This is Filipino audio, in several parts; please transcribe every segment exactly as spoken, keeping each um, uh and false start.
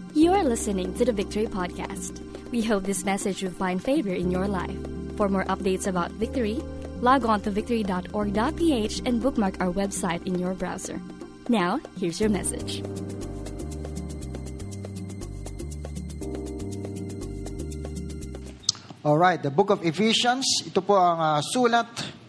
You are listening to the Victory Podcast. We hope this message will find favor in your life. For more updates about Victory, log on to victory dot org dot p h and bookmark our website in your browser. Now, here's your message. Alright, the book of Ephesians, ito po ang uh, sulat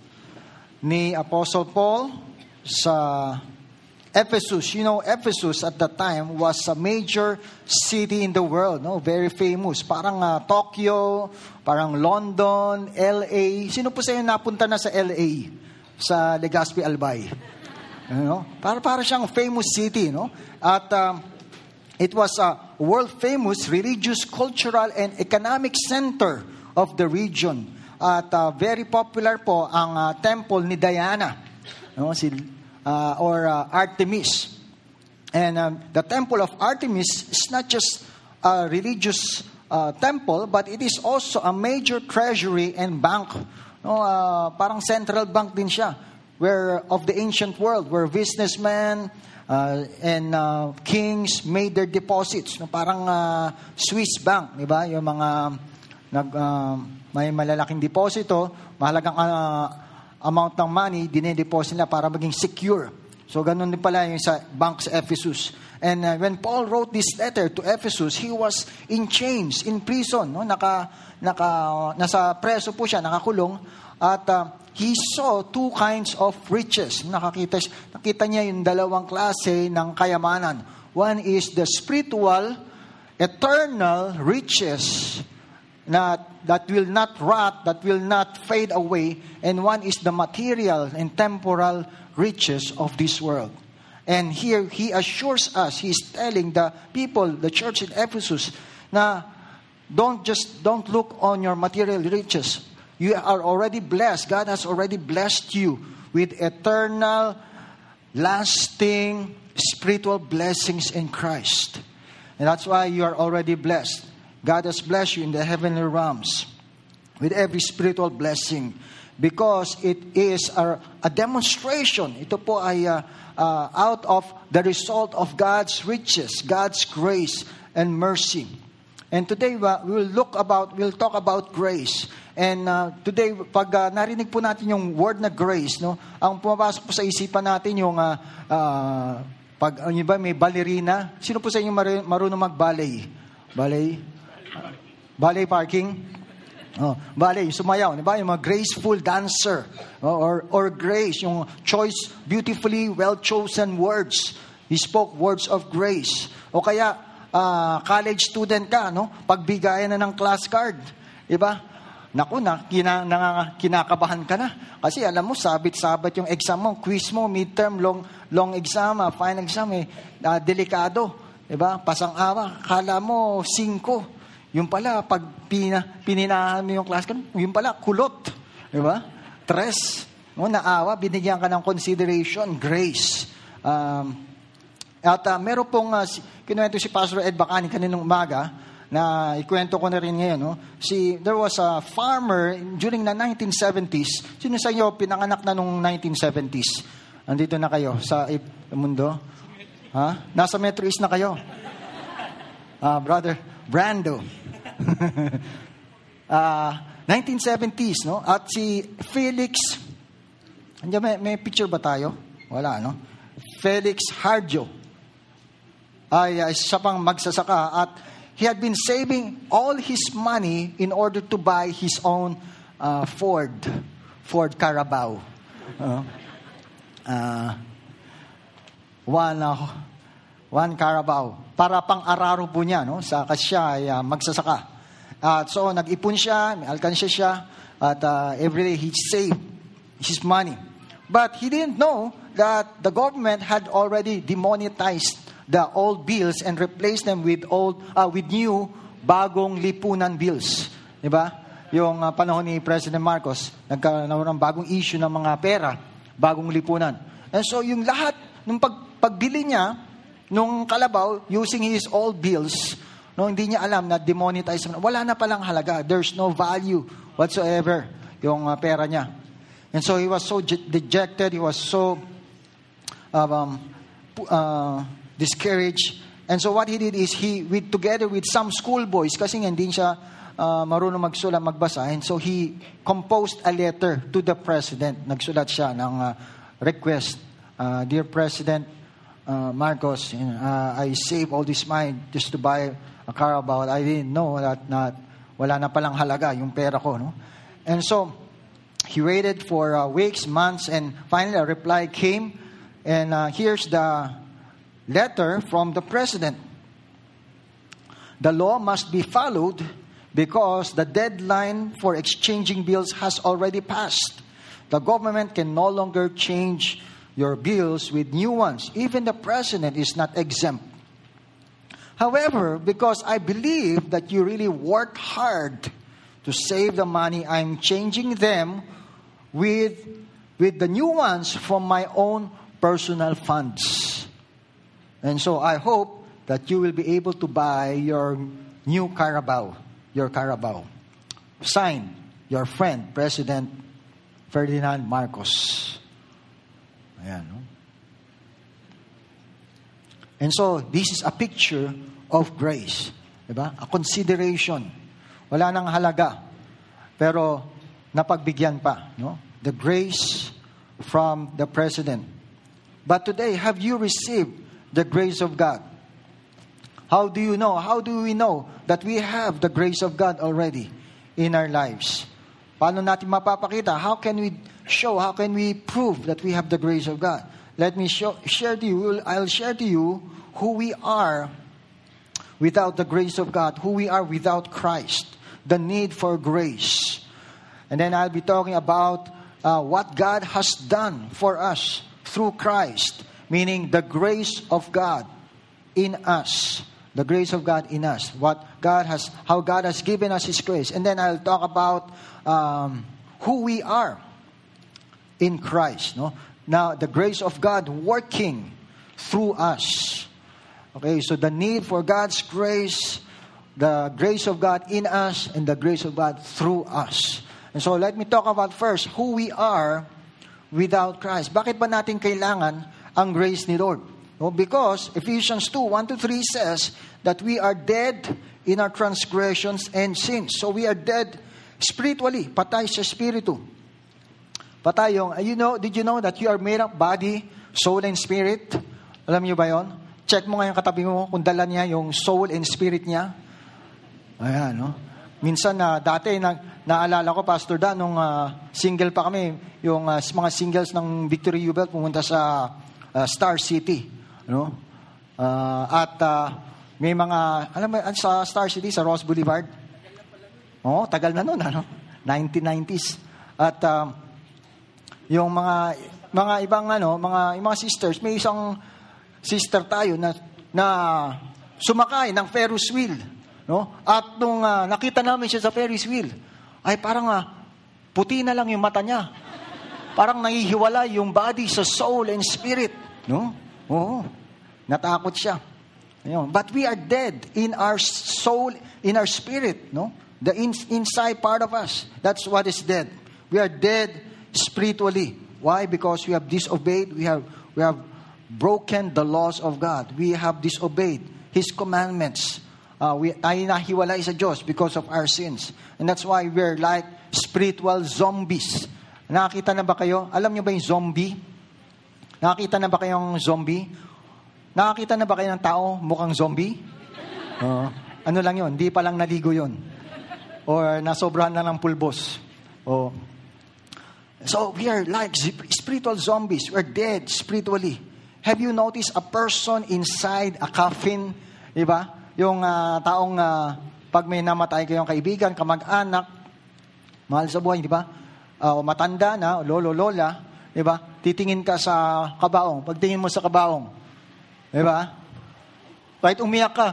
ni Apostle Paul sa Ephesus. You know, Ephesus at that time was a major city in the world, no? Very famous. Parang uh, Tokyo, parang London, L A. Sino po sa inyo napunta na sa L A? Sa Legazpi, Albay? You know? Para, para siyang famous city, no? At um, it was a world-famous religious, cultural, and economic center of the region. At uh, very popular po ang uh, temple ni Diana, no? Si, uh, or uh, Artemis. And um, the temple of Artemis is not just a religious uh, temple, but it is also a major treasury and bank. No, uh, parang central bank din siya, where of the ancient world, where businessmen uh, and uh, kings made their deposits. No, parang uh, Swiss bank, di ba? Yung mga nag uh, may malalaking deposito, mahalagang uh, amount ng money, dinedeposit nila para maging secure. So ganun din pala yung sa bank sa Ephesus. And uh, when Paul wrote this letter to Ephesus, he was in chains, in prison, no? Naka naka nasa preso po siya, nakakulong, at uh, he saw two kinds of riches. Nakakita nakita niya yung dalawang klase ng kayamanan. One is the spiritual, eternal riches na that will not rot, that will not fade away, and one is the material and temporal riches of this world. And here he assures us, he is telling the people, the church in Ephesus, na don't just don't look on your material riches. You are already blessed. God has already blessed you with eternal, lasting, spiritual blessings in Christ. And that's why you are already blessed. God has blessed you in the heavenly realms with every spiritual blessing, because it is a, a demonstration. Ito po ay uh, uh, out of the result of God's riches, God's grace and mercy. And today uh, we will look about, we'll talk about grace. And uh, today, pag uh, narinig po natin yung word na grace, no, ang pumapasok po sa isipan natin yung uh, uh, pag ano ba, may ballerina. Sino po sa inyo mar- marunong mag-ballet? Ballet? Ballet parking? Oh, ballet, yung sumayaw, di ba? Yung mga graceful dancer. Oh, or, or grace, yung choice, beautifully well-chosen words. He spoke words of grace. O kaya, uh, college student ka, no? Pagbigayan na ng class card. Di ba? Naku, na, kina, na, kinakabahan ka na. Kasi alam mo, sabit-sabit yung exam mo, quiz mo, midterm, long, long exam, uh, final exam, eh, uh, delikado. Diba? Pasang-awa, kala mo, singko. Yung pala, pag pina, pininahan mo yung class ka, yung pala, kulot. Diba? Tres. No, naawa, binigyan ka ng consideration, grace. Um, at uh, meron pong, uh, kinuwento si Pastor Ed Bacani kaninang umaga, na ikwento ko na rin ngayon. No? Si, there was a farmer during the nineteen seventies. Sino sa inyo pinanganak na nung nineteen seventies? Andito na kayo sa mundo? Ha? Nasa Metro East na kayo? Ah, brother Brando. uh, nineteen seventies, no? At si Felix, andiyan, may, may picture ba tayo? Wala, no? Felix Harjo ay uh, siya pang magsasaka, at he had been saving all his money in order to buy his own uh, Ford, Ford Carabao. Uh, uh, one, uh, one Carabao. Para pang araro po niya, no? Sa kasi siya ay uh, magsasaka. At uh, so, nag-ipon siya, may alkansya siya, at uh, every day he saved his money. But he didn't know that the government had already demonetized the old bills and replace them with old uh, with new bagong lipunan bills, 'di ba? Yung uh, panahon ni President Marcos, nagkaroon ng bagong issue ng mga pera, bagong lipunan. And so yung lahat nung pag, pagbili niya nung kalabaw using his old bills, no, hindi niya alam na demonetize, wala na palang halaga. There's no value whatsoever yung uh, pera niya. And so he was so dejected, he was so um, uh, discouraged, And so what he did is he, with together with some schoolboys, kasi nga hindi siya uh, marunong magsulat, magbasa, and so he composed a letter to the president. Nagsulat siya ng uh, request, uh, Dear President uh, Marcos, you know, uh, I saved all this money just to buy a Carabao. I didn't know that not, wala na palang halaga yung pera ko. No? And so he waited for uh, weeks, months, and finally a reply came. And uh, here's the letter from the president. The law must be followed because the deadline for exchanging bills has already passed. The government can no longer change your bills with new ones. Even the president is not exempt. However, because I believe that you really worked hard to save the money, I'm changing them with, with the new ones from my own personal funds. And so I hope that you will be able to buy your new Carabao, your Carabao. Signed, your friend, President Ferdinand Marcos. Ayan, no? And so, this is a picture of grace. Diba? A consideration. Wala nang halaga. Pero, napagbigyan pa. No? The grace from the President. But today, have you received the grace of God? How do you know? How do we know that we have the grace of God already in our lives? Paano natin mapapakita? How can we show? How can we prove that we have the grace of God? Let me show, share to you, I'll share to you who we are without the grace of God, who we are without Christ, the need for grace. And then I'll be talking about uh, what God has done for us through Christ, meaning the grace of God in us. The grace of God in us. What God has, how God has given us His grace. And then I'll talk about um, who we are in Christ. No? Now, the grace of God working through us. Okay, so the need for God's grace, the grace of God in us, and the grace of God through us. And so let me talk about first who we are without Christ. Bakit ba natin kailangan ang grace ni Lord? No, because Ephesians two, one to three says that we are dead in our transgressions and sins. So we are dead spiritually, patay sa spiritu. Patay yung, you know, did you know that you are made up body, soul, and spirit? Alam niyo ba yon? Check mo nga yung katabi mo kung dala niya yung soul and spirit niya. Ayan, no? Minsan na uh, dati na, naalala ko, Pastor Dan, nung uh, single pa kami, yung uh, mga singles ng Victory Jubel pumunta sa uh, Star City. No? Uh, at uh, may mga, alam mo, sa Star City, sa Ross Boulevard. Oo, oh, tagal na nun, ano? nineteen nineties. At uh, yung mga mga ibang ano, mga yung mga sisters, may isang sister tayo na na sumakay ng Ferris wheel, no? At nung uh, nakita namin siya sa Ferris wheel, ay parang uh, puti na lang yung mata niya. Parang nahihiwala yung body sa soul and spirit, no? Oo. Natakot siya. Ayun. But we are dead in our soul, in our spirit, no? The in, inside part of us. That's what is dead. We are dead spiritually. Why? Because we have disobeyed. We have we have broken the laws of God. We have disobeyed His commandments. Uh, we tayo nahiwalay sa Diyos because of our sins. And that's why we're like spiritual zombies. Nakakita na ba kayo? Alam niyo ba yung zombie? Nakakita na ba kayong zombie? Nakakita na ba kayo ng tao mukhang zombie? Uh, ano lang yun? Hindi pa lang naligo yun. Or nasobrahan na ng pulbos. Oh. So we are like spiritual zombies. We're dead spiritually. Have you noticed a person inside a coffin? Diba? Yung uh, taong uh, pag may namatay kayong kaibigan, kamag-anak, mahal sa buhay, di ba? Uh, o matanda na, lolo, lola, di ba? Titingin ka sa kabaong. Pagtingin mo sa kabaong, di ba? Kahit umiyak ka,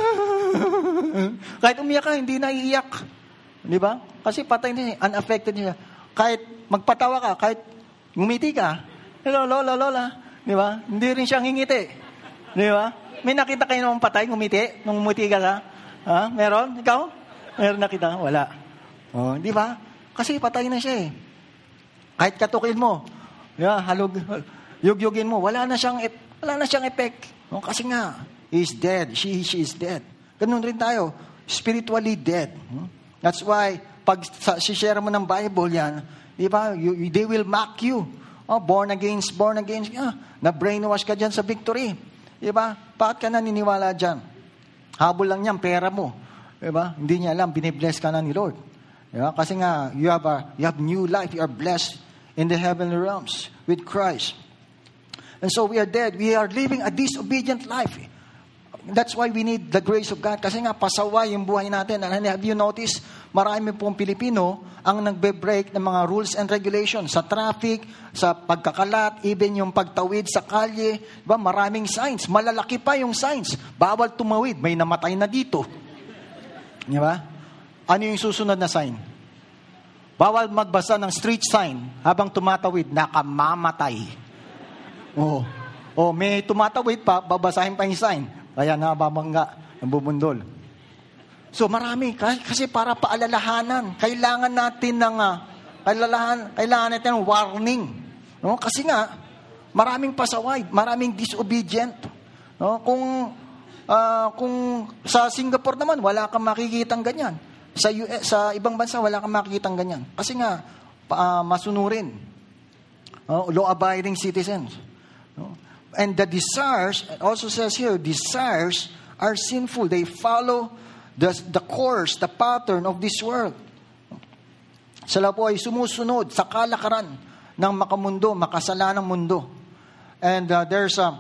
kahit umiyak ka, hindi na iiyak. Di ba? Kasi patay na, unaffected niya. Kahit magpatawa ka, kahit ngumiti ka, hello, lola, lola, di ba? Hindi rin siyang ngingiti. Di ba? May nakita kayo nung patay, ngumiti, nung ngumiti ka ka? Ha? Meron? Ikaw? Meron nakita? Wala. Oh, di ba? Kasi patay na siya eh. Kahit katukin mo, yeah, halog, yugyugin mo, wala na siyang, wala na siyang effect. Oh, kasi nga, is dead. She, she is dead. Ganun rin tayo. Spiritually dead. That's why, pag share mo ng Bible yan, di ba, you, they will mock you. Oh, born again, born again. Ah, na-brainwash ka dyan sa victory. Di ba? Bakit ka naniniwala dyan? Habol lang yan, pera mo. Di ba? Hindi niya alam, binibless ka na ni Lord. Di ba? Kasi nga, you have, a, you have new life. You are blessed in the heavenly realms with Christ. And so we are dead. We are living a disobedient life. That's why we need the grace of God. Kasi nga, pasaway yung buhay natin. And have you noticed, marami pong Pilipino ang nagbe-break ng mga rules and regulations sa traffic, sa pagkakalat, even yung pagtawid sa kalye. Diba? Maraming signs. Malalaki pa yung signs. Bawal tumawid. May namatay na dito. Diba? Ano yung susunod na sign? Bawal magbasa ng street sign habang tumatawid, nakamamatay. Oh, oh, may tumatawid pa, babasahin pa yung sign. Kaya nababangga, nabubundol. So marami, kasi para paalalahanan, kailangan natin ng, uh, kailangan, kailangan natin ng warning. No? Kasi nga, maraming pasaway, maraming disobedient. No? Kung, uh, kung sa Singapore naman, wala kang makikitang ganyan. Sa U S, sa ibang bansa, wala kang makikitang ganyan. Kasi nga, uh, masunurin. Uh, law-abiding citizens. No? And the desires, it also says here, desires are sinful. They follow the, the course, the pattern of this world. Sila po ay sumusunod sa kalakaran ng makamundo, makasalanang mundo. And uh, there's a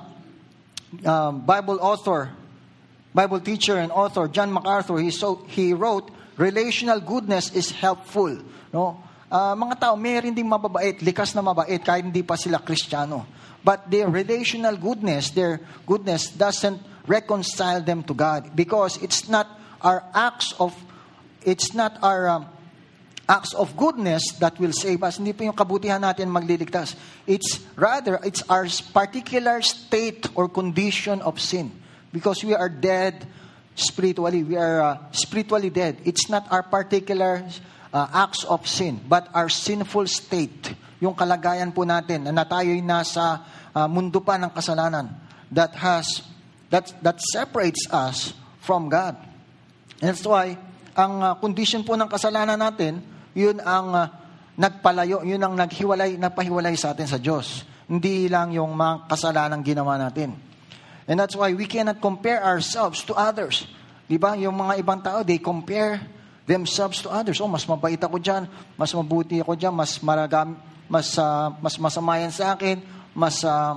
uh, Bible author, Bible teacher and author, John MacArthur. He, so, he wrote, relational goodness is helpful. No? Uh, mga tao, mayroon ding mababait, likas na mabait, kahit hindi pa sila Kristiyano. But their relational goodness, their goodness doesn't reconcile them to God, because it's not our acts of, it's not our um, acts of goodness that will save us. Hindi po yung kabutihan natin magliligtas. It's rather, it's our particular state or condition of sin, because we are dead spiritually. We are uh, spiritually dead. It's not our particular uh, acts of sin, but our sinful state. Yung kalagayan po natin na tayo'y nasa uh, mundo pa ng kasalanan that has that that separates us from God. And that's why ang uh, condition po ng kasalanan natin, yun ang uh, nagpalayo, yun ang naghiwalay, napahiwalay sa atin sa Diyos. Hindi lang yung mga kasalanang ginawa natin. And that's why we cannot compare ourselves to others. Di ba? Yung mga ibang tao, they compare themselves to others. Oh, mas mabait ako dyan, mas mabuti ako dyan, mas maragam, mas uh, mas masama yan sa akin, mas uh,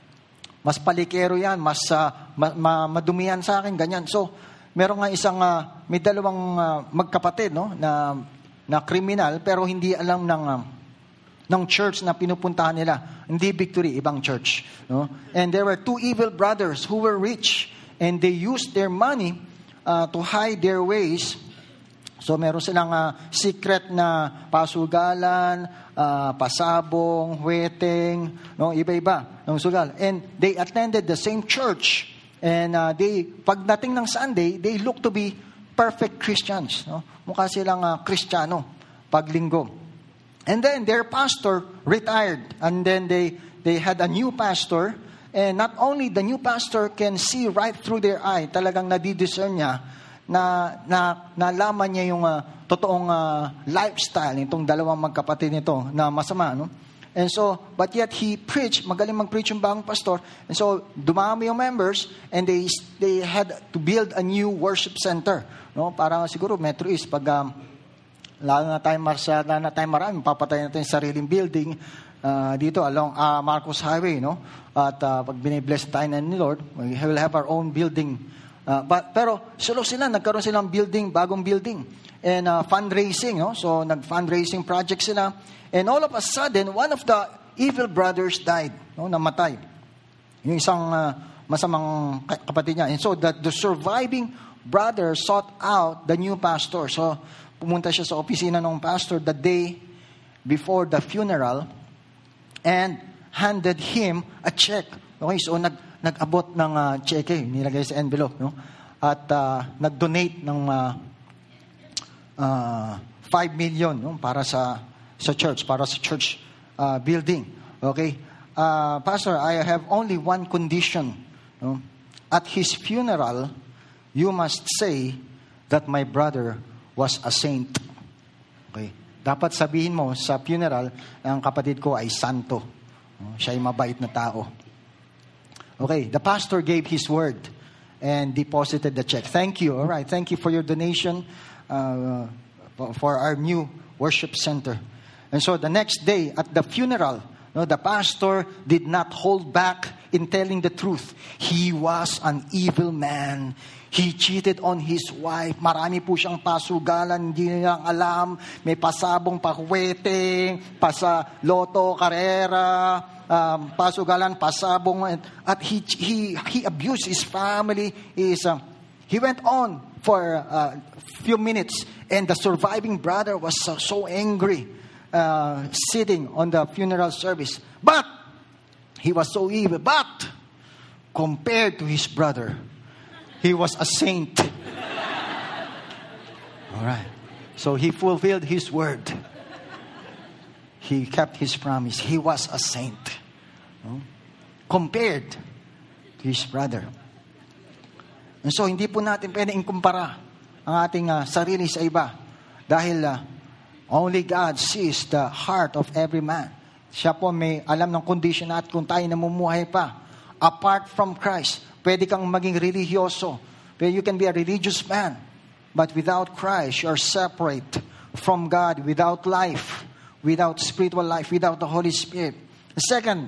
mas palikero yan, mas uh, ma, ma, madumi yan sa akin, ganyan. So, meron nga isang uh, may dalawang uh, magkapatid, no, na na kriminal, pero hindi alam ng uh, ng church na pinupuntahan nila. Hindi Victory, ibang church, no? And there were two evil brothers who were rich, and they used their money uh, to hide their ways. So meron silang uh, secret na pasugalan, uh, pasabong, huweteng, no, iba-iba ng sugal. And they attended the same church, and uh, they pagdating ng Sunday, they look to be perfect Christians, no? Mukha silang uh, Kristiyano pag linggo. And then their pastor retired, and then they they had a new pastor, and not only the new pastor can see right through their eye, talagang nadidiscern niya na na nalaman niya yung uh, totoong uh, lifestyle nitong dalawang magkapatid nito na masama, no? And so, but yet he preached, magaling mag-preach yung bagong pastor, and so dumami yung members, and they they had to build a new worship center, no? Para siguro Metro East, pag um, lalo na tayo marsada na tayo marami, papatayin natin yung sariling building uh, dito along uh, Marcos Highway, no? At uh, pag binibless tayo na ni Lord, we will have our own building. Uh, but, pero solo sila, nagkaroon silang building, bagong building. And uh, fundraising, no? So nag-fundraising project sila. And all of a sudden, one of the evil brothers died, no? Namatay. Yung isang uh, masamang kapatid niya. And so that the surviving brother sought out the new pastor. So pumunta siya sa opisina ng pastor the day before the funeral and handed him a check. Okay, so nag nag-abot ng uh, cheque, nilagay sa envelope, no? At uh, nag-donate ng uh, uh, five million, no? Para sa sa church, para sa church uh, building. Okay? Uh, Pastor, I have only one condition, no? at his funeral, you must say that my brother was a saint. Okay. Dapat sabihin mo sa funeral, ang kapatid ko ay santo. Siya ay mabait na tao. Okay, the pastor gave his word and deposited the check. Thank you. All right, thank you for your donation uh, for our new worship center. And so the next day at the funeral, no, the pastor did not hold back in telling the truth. He was an evil man. He cheated on his wife. Marami po siyang pasugalan, hindi niya alam. May pasabong pahuwete, pasa loto, karera, um, pasugalan, pasabong. At he he he abused his family. He, is, uh, he went on for a few minutes, and the surviving brother was so, so angry, uh, sitting on the funeral service. But he was so evil. But compared to his brother, he was a saint. All right. So he fulfilled his word. He kept his promise. He was a saint. No? Compared to his brother. And so hindi po natin pwedeng ikumpara ang ating uh, sarili sa iba. Dahil uh, only God sees the heart of every man. Siya po may alam ng condition at kung tayo namumuhay pa. Apart from Christ, pwede kang maging religyoso. You can be a religious man. But without Christ, you are separate from God, without life, without spiritual life, without the Holy Spirit. Second,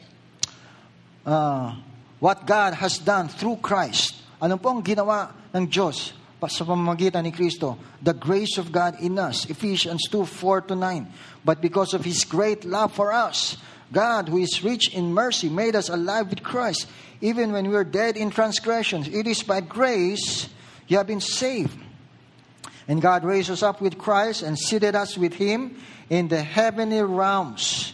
uh, what God has done through Christ. Ano po ang ginawa ng Diyos sa pamamagitan ni Kristo? The grace of God in us. Ephesians two, four to nine. But because of His great love for us, God, who is rich in mercy, made us alive with Christ. Even when we were dead in transgressions, it is by grace you have been saved. And God raised us up with Christ and seated us with Him in the heavenly realms,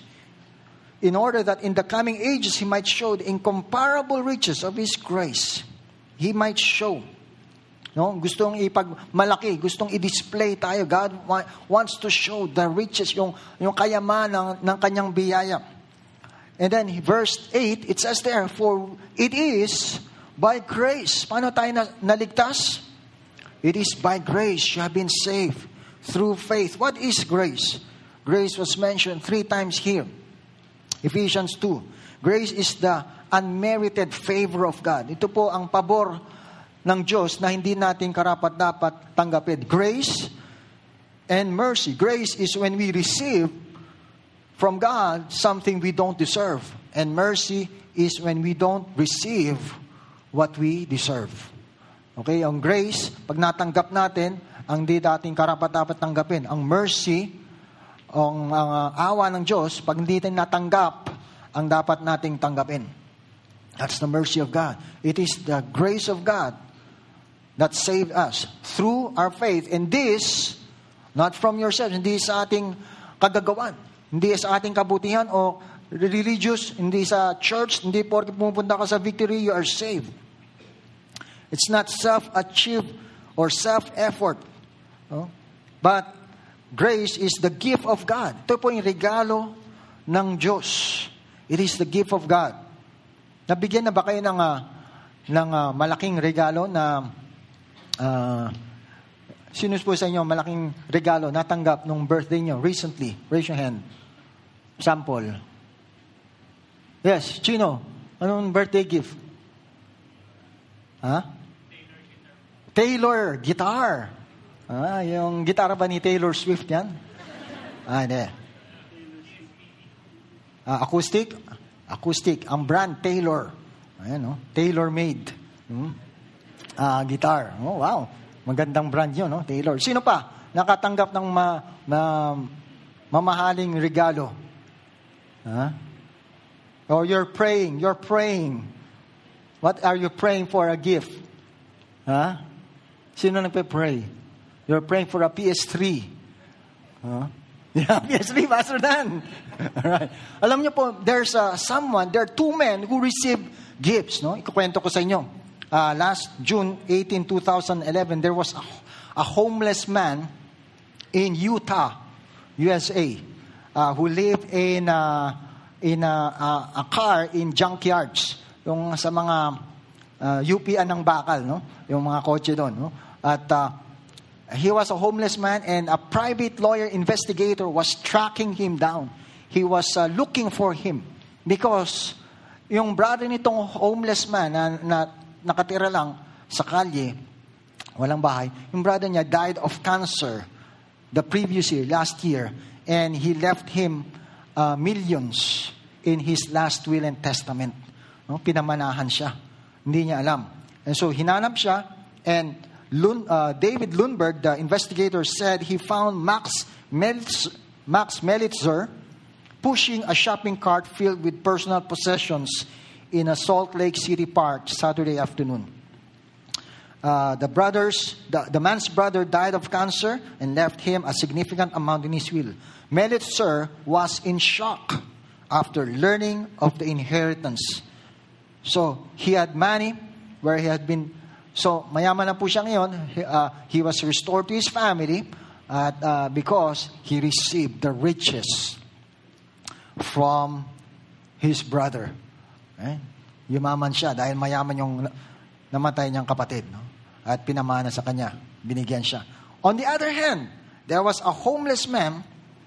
in order that in the coming ages He might show the incomparable riches of His grace. He might show. No, gustong ipagmalaki, gustong i-display tayo. God wa- wants to show the riches, yung yung kayamanan ng, ng kanyang biyaya. And then verse eight, it says there, for it is by grace. Paano tayo na, naligtas? It is by grace you have been saved through faith. What is grace? Grace was mentioned three times here. Ephesians two. Grace is the unmerited favor of God. Ito po ang pabor ng Diyos na hindi natin karapat-dapat tanggapin. Grace and mercy. Grace is when we receive from God something we don't deserve. And mercy is when we don't receive what we deserve. Okay, ang grace, pag natanggap natin, ang di dating karapat-dapat tanggapin. Ang mercy, ang uh, awa ng Diyos, pag hindi natin natanggap, ang dapat nating tanggapin. That's the mercy of God. It is the grace of God that saved us through our faith. And this, not from yourselves, hindi sa ating kagagawan, hindi sa ating kabutihan o religious, hindi sa church, hindi porke pumupunta ka sa Victory, you are saved. It's not self-achieved or self-effort. No? But grace is the gift of God. Ito po yung regalo ng Diyos. It is the gift of God. Nabigyan na ba kayo ng, uh, ng uh, malaking regalo na uh, sino po sa inyo malaking regalo natanggap nung birthday nyo recently? Raise your hand. Sample. Yes, Chino. Anong birthday gift? Ha? Taylor guitar. Ah, yung gitara ba ni Taylor Swift yan? Ah, hindi. Ah, acoustic? Acoustic. Ang brand, Taylor. Ayan, no? Taylor made. Hmm? Ah, guitar. Oh, wow. Magandang brand yun, no? Taylor. Sino pa nakatanggap ng ma, ma, mamahaling regalo? Huh? Or you're praying, you're praying. What are you praying for a gift? Huh? Sino nagpe-pray? You're praying for a P S three. Huh? Yeah, P S three, Pastor Dan. All right. Alam niyo po, there's uh, someone, there are two men who received gifts. No? Ikukwento ko sa inyo. Uh, last June eighteenth, twenty eleven, there was a, a homeless man in Utah, U S A, uh, who lived in, uh, in a, a, a car in junkyards. Yung sa mga uh, U P-an ng bakal, no? Yung mga kotse doon, no? At uh, he was a homeless man, and a private lawyer investigator was tracking him down. He was uh, looking for him because yung brother nitong homeless man na, na nakatira lang sa kalye, walang bahay, yung brother niya died of cancer the previous year, last year, and he left him uh, millions in his last will and testament. No? Pinamanahan siya. Hindi niya alam. And so hinanap siya, and Lund, uh, David Lundberg, the investigator, said he found Max Melitz, Max Melitzer pushing a shopping cart filled with personal possessions in a Salt Lake City park Saturday afternoon. Uh, the brothers, the, the man's brother died of cancer and left him a significant amount in his will. Melitzer was in shock after learning of the inheritance. So, he had money where he had been, so mayaman na po siya ngayon. He, uh, he was restored to his family at, uh, because he received the riches from his brother. Eh? Yumaman siya dahil mayaman yung namatay niyang kapatid. No? At pinamana sa kanya. Binigyan siya. On the other hand, there was a homeless man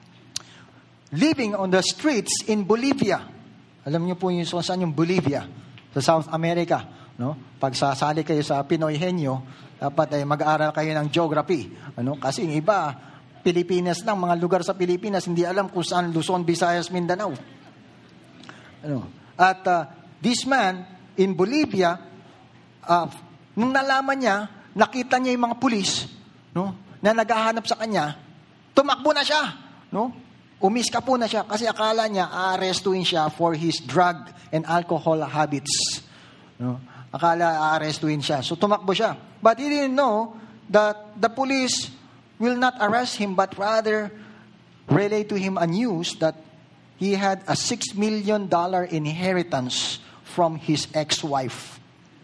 living on the streets in Bolivia. Alam niyo po yung saan yung Bolivia? Sa South America. No? Pag sasali kayo sa Pinoy Henyo, dapat ay mag-aaral kayo ng geography. Ano? Kasi yung iba, Pilipinas lang, mga lugar sa Pilipinas, hindi alam kung saan Luzon, Visayas, Mindanao. Ano? At uh, this man in Bolivia, uh, nung nalaman niya, nakita niya yung mga pulis, no, na naghahanap sa kanya, tumakbo na siya, no? Umiska po na siya kasi akala niya aarestuhin siya for his drug and alcohol habits. No? Akala aarestuhin siya. So tumakbo siya. But he didn't know that the police will not arrest him, but rather relay to him a news that he had a six million dollars inheritance from his ex-wife.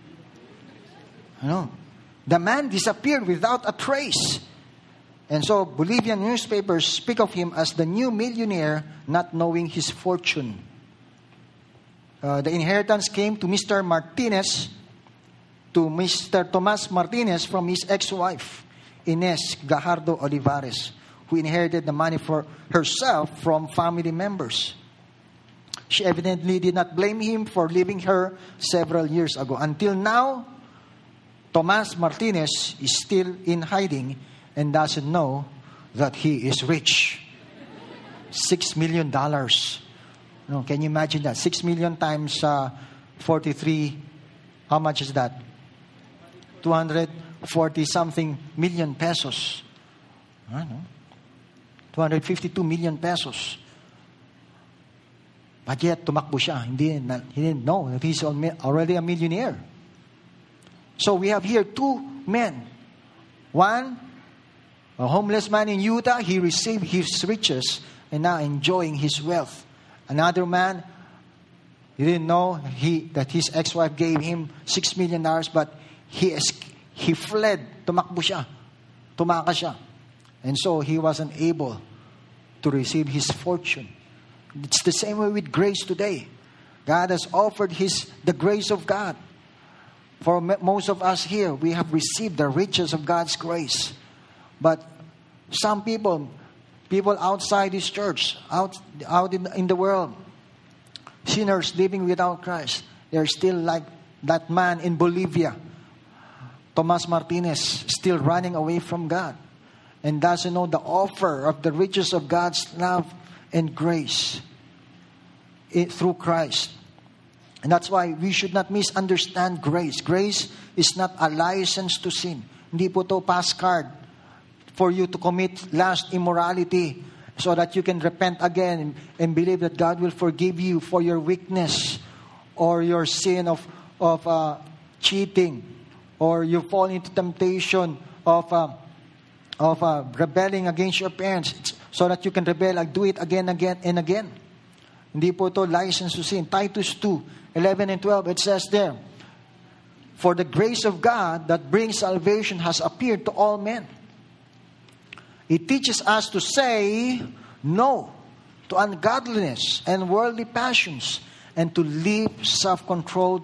Ano? The man disappeared without a trace. And so Bolivian newspapers speak of him as the new millionaire, not knowing his fortune. Uh, the inheritance came to Mister Martinez, to Mister Tomas Martinez from his ex-wife, Ines Gajardo Olivares, who inherited the money for herself from family members. She evidently did not blame him for leaving her several years ago. Until now, Tomas Martinez is still in hiding and doesn't know that he is rich. Six million dollars. No, can you imagine that? Six million times uh, forty-three. How much is that? Two hundred forty something million pesos. Ano? Two hundred fifty-two million pesos. But yet tumakbo siya. Hindi, he didn't know that he's already a millionaire. So we have here two men. One, a homeless man in Utah, he received his riches and now enjoying his wealth. Another man, he didn't know he that his ex-wife gave him six million dollars, but he he fled. Tumakbo siya. Tumakas siya. And so he wasn't able to receive his fortune. It's the same way with grace today. God has offered his the grace of God. For most of us here, we have received the riches of God's grace. But some people, people outside this church, out, out in, in the world, sinners living without Christ, they're still like that man in Bolivia, Tomas Martinez, still running away from God and doesn't know the offer of the riches of God's love and grace through Christ. And that's why we should not misunderstand grace. Grace is not a license to sin. Hindi po to pass card for you to commit lust, immorality, so that you can repent again and believe that God will forgive you for your weakness or your sin of of uh, cheating, or you fall into temptation of uh, of uh, rebelling against your parents, so that you can rebel and do it again, again, and again. Hindi po to license to sin. Titus two, eleven and twelve, it says there, "For the grace of God that brings salvation has appeared to all men." It teaches us to say no to ungodliness and worldly passions and to live self-controlled,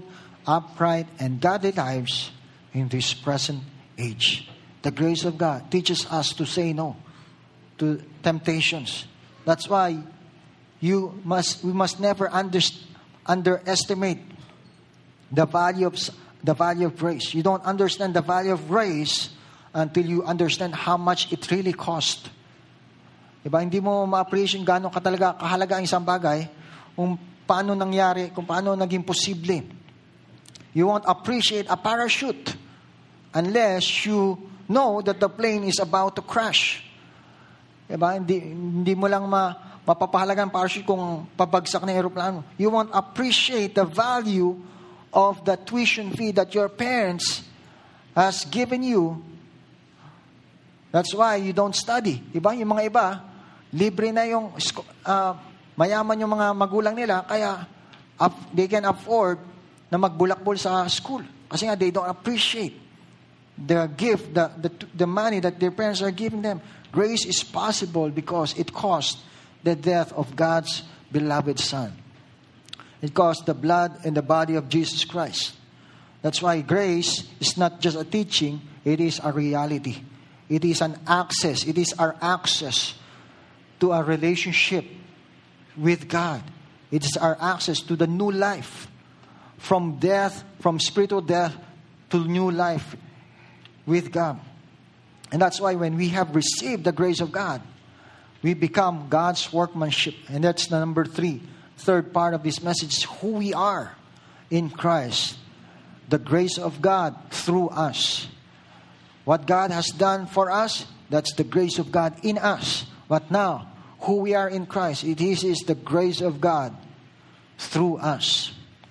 upright, and godly lives in this present age. The grace of God teaches us to say no to temptations. That's why you must we must never under, underestimate the value of the value of grace. You don't understand the value of grace until you understand how much it really cost. Diba? Hindi mo ma-appreciate gaano katalaga kahalaga ang isang bagay kung paano nangyari, kung paano naging posible. You won't appreciate a parachute unless you know that the plane is about to crash. Diba? Hindi, hindi mo lang ma, mapapahalaga ang parachute kung pabagsak na aeroplano. You won't appreciate the value of the tuition fee that your parents has given you. That's why you don't study. Diba? Yung mga iba, libre na yung, uh, mayaman yung mga magulang nila, kaya uh, they can afford na magbulakbol sa school. Kasi nga, they don't appreciate the gift, the, the, the money that their parents are giving them. Grace is possible because it cost the death of God's beloved Son. It cost the blood and the body of Jesus Christ. That's why grace is not just a teaching, it is a reality. It is an access. It is our access to a relationship with God. It is our access to the new life. From death, from spiritual death to new life with God. And that's why when we have received the grace of God, we become God's workmanship. And that's the number three, third part of this message, who we are in Christ. The grace of God through us. What God has done for us, that's the grace of God in us. But now, who we are in Christ, it is, is the grace of God through us.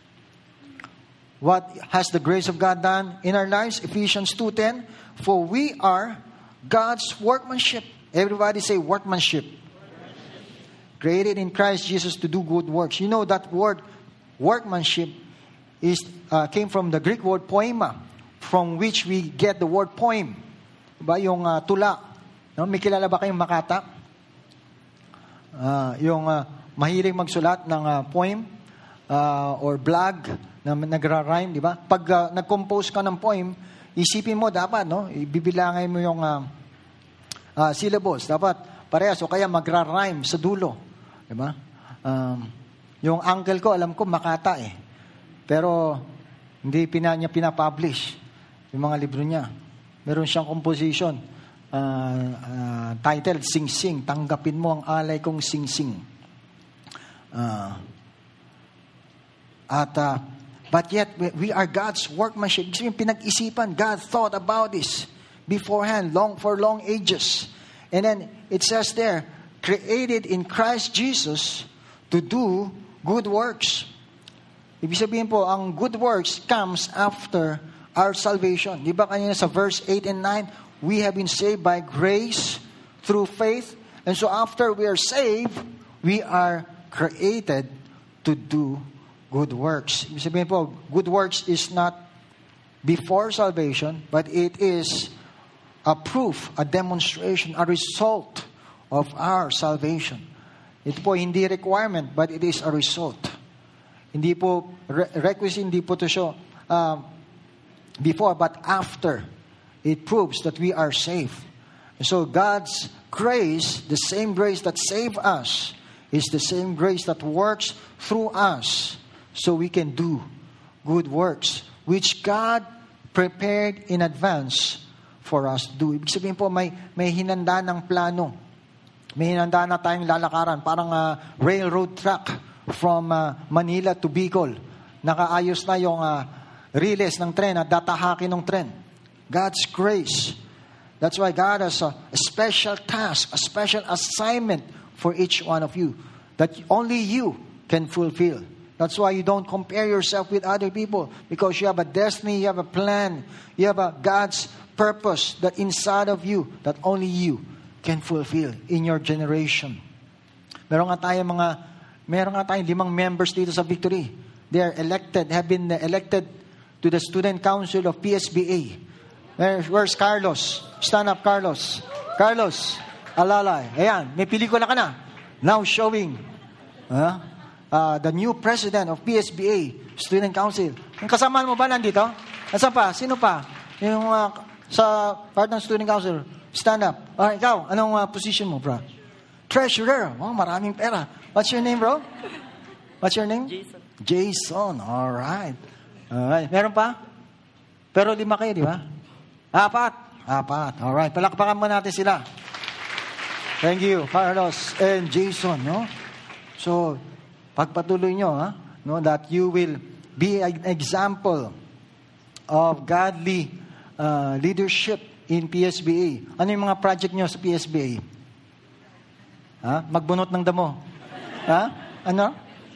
What has the grace of God done in our lives? Ephesians two ten, for we are God's workmanship. Everybody say workmanship. Workmanship. Created in Christ Jesus to do good works. You know that word workmanship is uh, came from the Greek word poema, from which we get the word poem. Diba? Yung uh, tula. No? May kilala ba kayong Makata? Uh, yung uh, mahilig magsulat ng uh, poem uh, or blog na nagra-rhyme, di ba? Pag uh, nag-compose ka ng poem, isipin mo dapat, no? Ibibilangay mo yung uh, uh, syllables. Dapat parehas o kaya magra-rhyme sa dulo. Di ba? Um, yung uncle ko, alam ko, Makata eh. Pero hindi pina, niya pinapublish yung mga libro niya. Meron siyang composition uh, uh, titled Sing Sing, tanggapin mo ang alay kong Sing Sing. Uh, at uh, but yet we are God's workmanship. Pinag-isipan, God thought about this beforehand, long for long ages. And then it says there, created in Christ Jesus to do good works. Ibig sabihin po, ang good works comes after our salvation. Di ba kanina sa verse eight and nine, we have been saved by grace through faith. And so after we are saved, we are created to do good works. Ibig sabihin po, good works is not before salvation, but it is a proof, a demonstration, a result of our salvation. Ito po hindi requirement, but it is a result. Hindi po requisite, hindi po to show uh, before, but after. It proves that we are saved. And so God's grace, the same grace that saved us, is the same grace that works through us, so we can do good works, which God prepared in advance for us to do. Ibig sabihin po, may, may hinanda ng plano. May hinanda na tayong lalakaran, parang uh, railroad track from uh, Manila to Bicol. Nakaayos na yung uh, riles ng tren at datahakin ng tren. God's grace. That's why God has a, a special task, a special assignment for each one of you that only you can fulfill. That's why you don't compare yourself with other people, because you have a destiny, you have a plan, you have a God's purpose that inside of you that only you can fulfill in your generation. Meron nga tayong mga meron nga tayong limang members dito sa Victory. They are elected, have been elected to the Student Council of P S B A. Where, where's Carlos? Stand up, Carlos. Carlos, alalay. Ayan, may pelikula ka na. Now showing. Huh? Uh, the new president of P S B A Student Council. Ang kasamaan mo ba nandito? Asa pa? Sino pa? Yung uh, sa part ng Student Council. Stand up. Ah, ikaw, anong uh, position mo, bro? Treasurer. Oh, maraming pera. What's your name, bro? What's your name? Jason. Jason. All right. Alright. Meron pa? Pero lima kayo, di ba? Apat. Apat. Alright. Palakpakan mo natin sila. Thank you, Carlos and Jason, no? So, pagpatuloy nyo, ha? No, that you will be an example of godly uh, leadership in P S B A. Ano yung mga project nyo sa P S B A? Ha? Magbunot ng damo. Ha? Ano?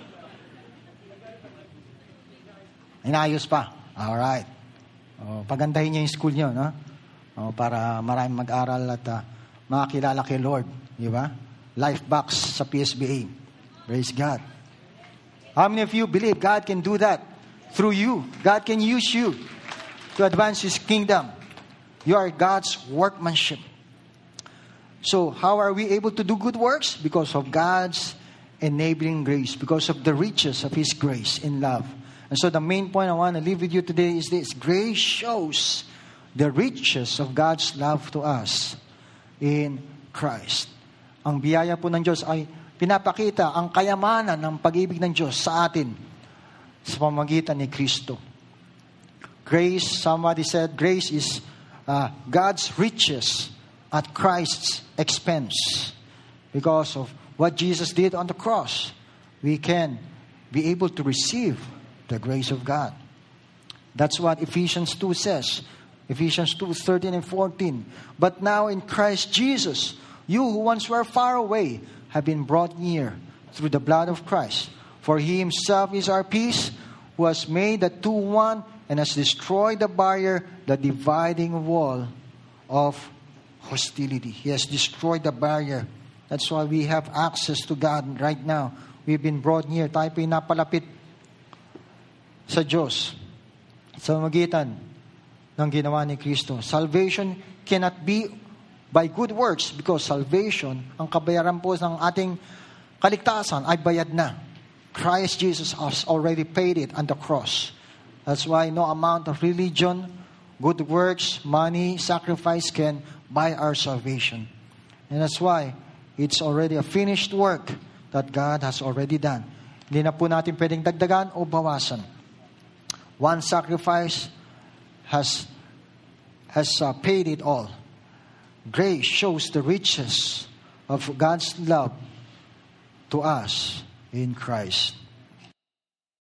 Inayos pa. Alright. O, pagandahin niyo yung school nyo, no? O, para maraming mag-aral at uh, makakilala kay Lord. Di ba? Life box sa P S B A. Praise God. How many of you believe God can do that through you? God can use you to advance His kingdom. You are God's workmanship. So, how are we able to do good works? Because of God's enabling grace. Because of the riches of His grace in love. And so, the main point I want to leave with you today is this. Grace shows the riches of God's love to us in Christ. Ang biyaya po ng Diyos ay pinapakita ang kayamanan ng pag-ibig ng Diyos sa atin sa pamamagitan ni Kristo. Grace, somebody said, grace is uh, God's riches at Christ's expense. Because of what Jesus did on the cross, we can be able to receive the grace of God. That's what Ephesians two says. Ephesians two, thirteen and fourteen. But now in Christ Jesus, you who once were far away have been brought near through the blood of Christ. For He Himself is our peace, who has made the two one and has destroyed the barrier, the dividing wall of hostility. He has destroyed the barrier. That's why we have access to God right now. We've been brought near. Tayo po'y napalapit sa Diyos sa magitan ng ginawa ni Kristo. Salvation cannot be by good works because salvation, ang kabayaran po ng ating kaligtasan ay bayad na. Christ Jesus has already paid it on the cross. That's why no amount of religion, good works, money, sacrifice can buy our salvation. And that's why it's already a finished work that God has already done. Hindi na po natin pwedeng dagdagan o bawasan. One sacrifice has has uh, paid it all. Grace shows the riches of God's love to us in Christ.